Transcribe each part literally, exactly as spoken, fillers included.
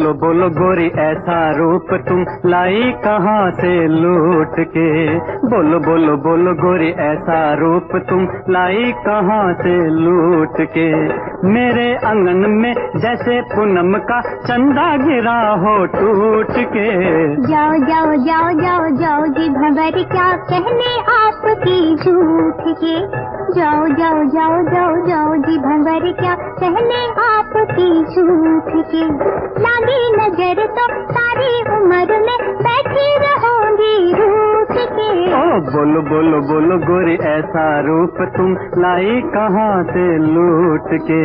बोलो बोलो गोरी ऐसा रूप तुम लाई कहाँ से लूट के। बोलो बोलो बोलो गोरी ऐसा रूप तुम लाई कहाँ से लूट के। मेरे आंगन में जैसे पूनम का चंदा गिरा हो टूट के। जाओ जाओ जाओ जाओ जाओ जी भंवर क्या कहने आपकी झूठ के। जाओ जाओ जाओ जाओ जाओ जी भंवर क्या कहने आपकी झूठ के। लागी नजर तो सारी उम्र में बैठी रहूंगी रूठ के। ओ बोलो बोलो बोलो गोरी ऐसा रूप तुम लाई कहाँ से लूट के।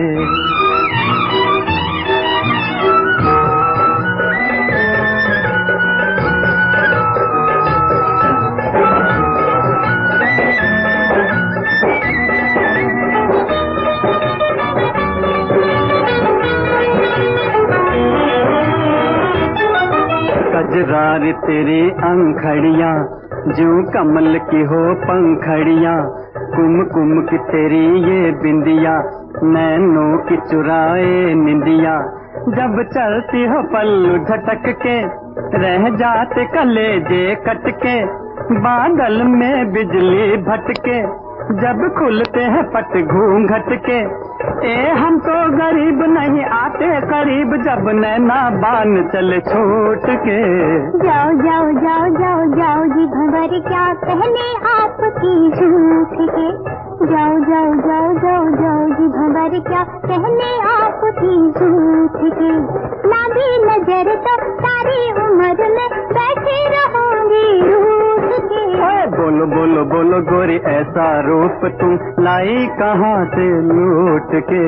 कजरार तेरी अंखड़ियाँ जू कमल की हो पंखड़ियाँ। कुम कुम की तेरी ये बिंदिया नैनों की चुराए निंदिया। जब चलती हो पल्लू झटक के रह जाते कलेजे कटके। बादल में बिजली भटके जब खुलते हैं पट घूंघट के। ए हम तो गरीब नहीं आते करीब जब नैना बान चले छोट के। जाओ जाओ जाओ जाओ जाओ जी भंवर क्या कहने आपकी झूठ के। जाओ जाओ जाओ जाओ जाओ जी भंवर क्या कहने आपकी झूठ के। लागी नजर तो सारी उम्र में बैठी रहूंगी रूठ के। बोलो बोलो बोलो गोरी ऐसा रूप तुम लाई कहाँ से लूट के।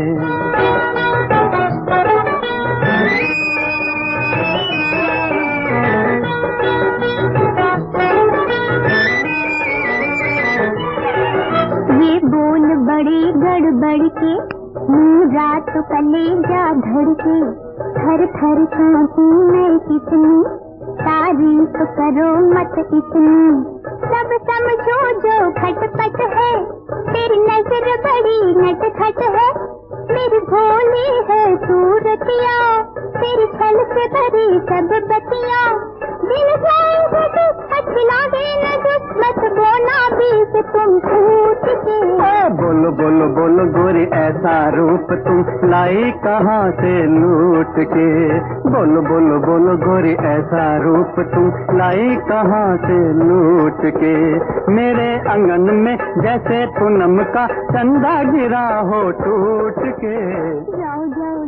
ये बोल बड़ी गड़बड़ के मुँह रात कलेजा धड़के। थर थर कांपू मैं कितनी तारीफ करो मत इतनी। सब समझो जो खटपट है तेरी नजर बड़ी नटखट है। मेरी भोली है सूरतिया तेरी छल से भरी सब बतिया। दिल जाएगा तो अच्छी लागे न कुछ मत बोना बीच तुम छूट के। बोलो बोलो बोलो गोरी ऐसा रूप तुम लाई कहाँ से लूट के। बोलो बोलो बोलो गोरी ऐसा रूप तुम लाई कहाँ से लूट के। मेरे आंगन में जैसे पूनम का चंदा गिरा हो टूट के। जाओ जाओ